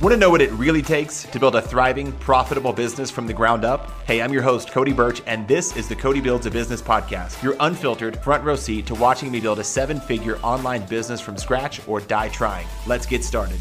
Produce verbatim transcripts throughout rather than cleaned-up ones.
Want to know what it really takes to build a thriving, profitable business from the ground up? Hey, I'm your host, Cody Birch, and this is the Cody Builds a Business podcast, your unfiltered front row seat to watching me build a seven-figure online business from scratch or die trying. Let's get started.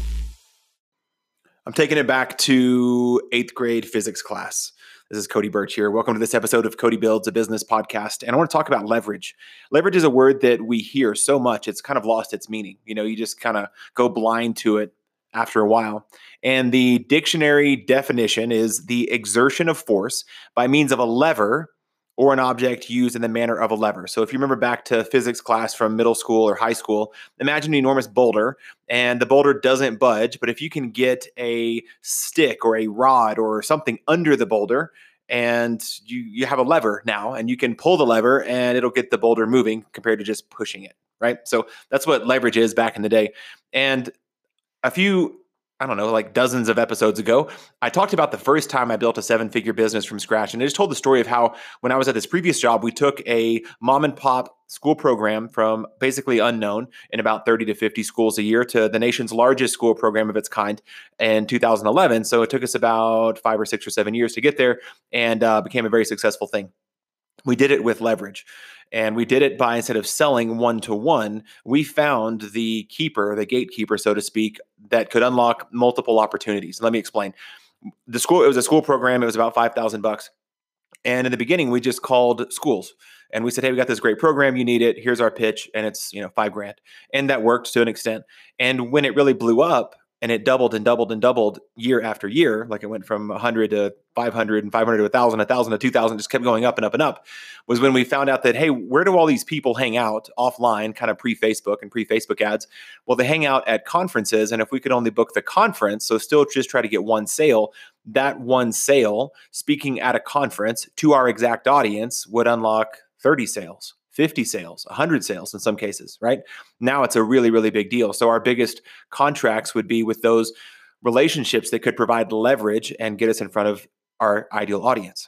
I'm taking it back to eighth grade physics class. This is Cody Birch here. Welcome to this episode of Cody Builds a Business podcast. And I want to talk about leverage. Leverage is a word that we hear so much, it's kind of lost its meaning. You know, you just kind of go blind to it after a while. And the dictionary definition is the exertion of force by means of a lever or an object used in the manner of a lever. So if you remember back to physics class from middle school or high school, imagine an enormous boulder and the boulder doesn't budge, but if you can get a stick or a rod or something under the boulder and you, you have a lever now and you can pull the lever and it'll get the boulder moving compared to just pushing it, right? So that's what leverage is back in the day. And a few, I don't know, like dozens of episodes ago, I talked about the first time I built a seven-figure business from scratch. And I just told the story of how when I was at this previous job, we took a mom and pop school program from basically unknown in about thirty to fifty schools a year to the nation's largest school program of its kind in two thousand eleven. So it took us about five or six or seven years to get there and uh, became a very successful thing. We did it with leverage. And we did it by, instead of selling one-to-one, we found the keeper, the gatekeeper, so to speak, that could unlock multiple opportunities. Let me explain. The school, it was a school program. It was about five thousand bucks. And in the beginning, we just called schools and we said, hey, we got this great program. You need it. Here's our pitch. And it's, you know, five grand. And that worked to an extent. And when it really blew up, and it doubled and doubled and doubled year after year, like it went from one hundred to five hundred and five hundred to one thousand, one thousand to two thousand, just kept going up and up and up, was when we found out that, hey, where do all these people hang out offline, kind of pre-Facebook and pre-Facebook ads? Well, they hang out at conferences. And if we could only book the conference, so still just try to get one sale, that one sale, speaking at a conference to our exact audience, would unlock thirty sales. fifty sales, one hundred sales in some cases, right? Now it's a really, really big deal. So our biggest contracts would be with those relationships that could provide leverage and get us in front of our ideal audience.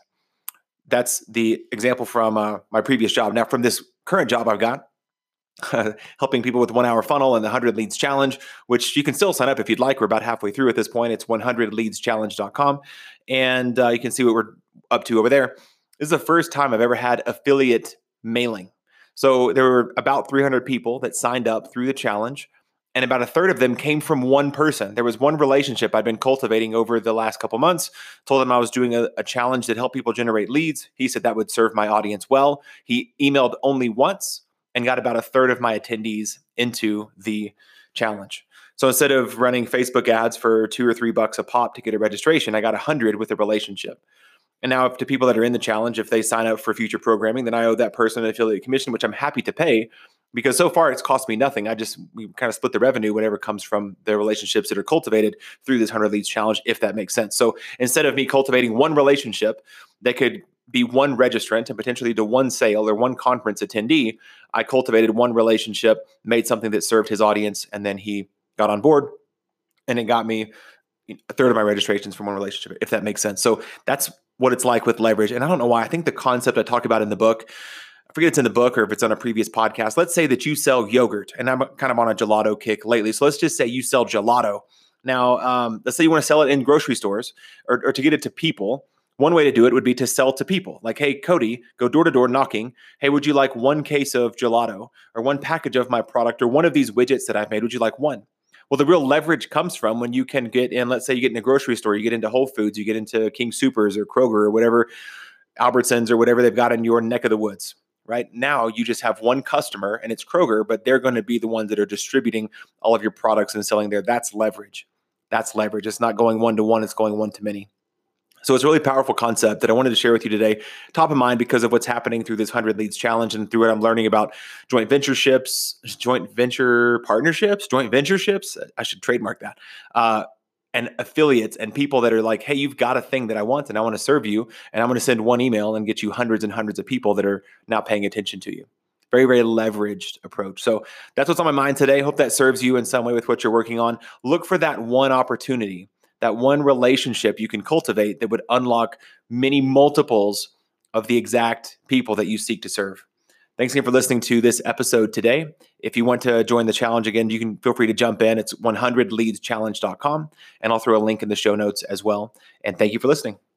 That's the example from uh, my previous job. Now from this current job I've got, uh, helping people with one hour funnel and the one hundred leads challenge, which you can still sign up if you'd like. We're about halfway through at this point. It's one hundred leads challenge dot com. And uh, you can see what we're up to over there. This is the first time I've ever had affiliate mailing. So there were about three hundred people that signed up through the challenge, and about a third of them came from one person. There was one relationship I'd been cultivating over the last couple months, told him I was doing a, a challenge that helped people generate leads. He said that would serve my audience well. He emailed only once and got about a third of my attendees into the challenge. So instead of running Facebook ads for two or three bucks a pop to get a registration, I got one hundred with a relationship. And now if to people that are in the challenge, if they sign up for future programming, then I owe that person an affiliate commission, which I'm happy to pay because so far it's cost me nothing. I just, we kind of split the revenue, whatever comes from the relationships that are cultivated through this one hundred leads challenge, if that makes sense. So instead of me cultivating one relationship that could be one registrant and potentially to one sale or one conference attendee, I cultivated one relationship, made something that served his audience, and then he got on board and it got me a third of my registrations from one relationship, if that makes sense. So that's what it's like with leverage. And I don't know why. I think the concept I talk about in the book, I forget it's in the book or if it's on a previous podcast. Let's say that you sell yogurt, and I'm kind of on a gelato kick lately. So let's just say you sell gelato. Now, um, let's say you want to sell it in grocery stores or, or to get it to people. One way to do it would be to sell to people. Like, hey, Cody, go door to door knocking. Hey, would you like one case of gelato or one package of my product or one of these widgets that I've made? Would you like one? Well, the real leverage comes from when you can get in, let's say you get in a grocery store, you get into Whole Foods, you get into King Soopers or Kroger or whatever, Albertsons or whatever they've got in your neck of the woods. Right now, you just have one customer and it's Kroger, but they're going to be the ones that are distributing all of your products and selling there. That's leverage. That's leverage. It's not going one to one. It's going one to many. So it's a really powerful concept that I wanted to share with you today, top of mind because of what's happening through this one hundred leads challenge and through what I'm learning about joint ventureships, joint venture partnerships, joint ventureships. I should trademark that. Uh, and affiliates and people that are like, hey, you've got a thing that I want and I want to serve you. And I'm going to send one email and get you hundreds and hundreds of people that are now paying attention to you. Very, very leveraged approach. So that's what's on my mind today. Hope that serves you in some way with what you're working on. Look for that one opportunity, that one relationship you can cultivate that would unlock many multiples of the exact people that you seek to serve. Thanks again for listening to this episode today. If you want to join the challenge again, you can feel free to jump in. It's one hundred leads challenge dot com, and I'll throw a link in the show notes as well. And thank you for listening.